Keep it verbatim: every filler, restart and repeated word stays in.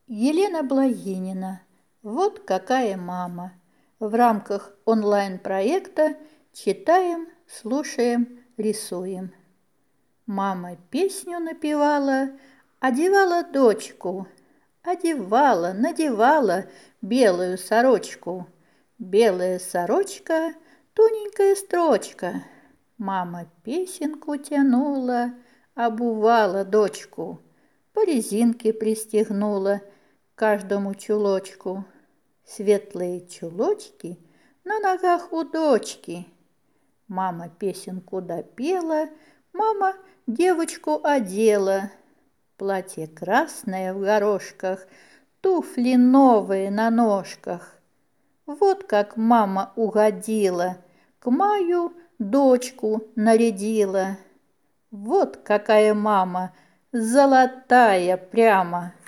Елена Благинина. Вот какая мама. В рамках онлайн-проекта читаем, слушаем, рисуем. Мама песню напевала, одевала дочку, одевала, надевала белую сорочку. Белая сорочка, тоненькая строчка. Мама песенку тянула, обувала дочку, по резинке пристегнула каждому чулочку. Светлые чулочки на ногах у дочки. Мама песенку допела, мама девочку одела. Платье красное в горошках, туфли новые на ножках. Вот как мама угодила, к маю дочку нарядила. Вот какая мама, золотая прямо.